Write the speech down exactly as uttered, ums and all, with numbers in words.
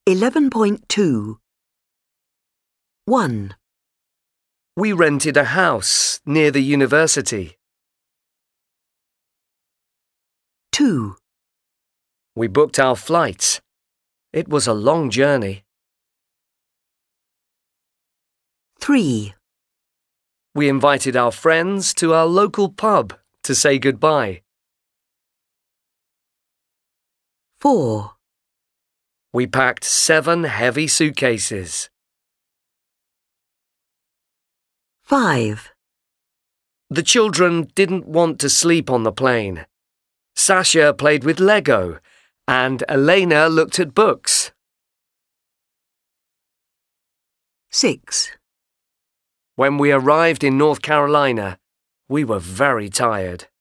eleven point two. one. We rented a house near the university. two. We booked our flights. It was a long journey. three. We invited our friends to our local pub to say goodbye. four. We packed seven heavy suitcases. five. The children didn't want to sleep on the plane. Sasha played with Lego and Elena looked at books. six. When we arrived in North Carolina, we were very tired.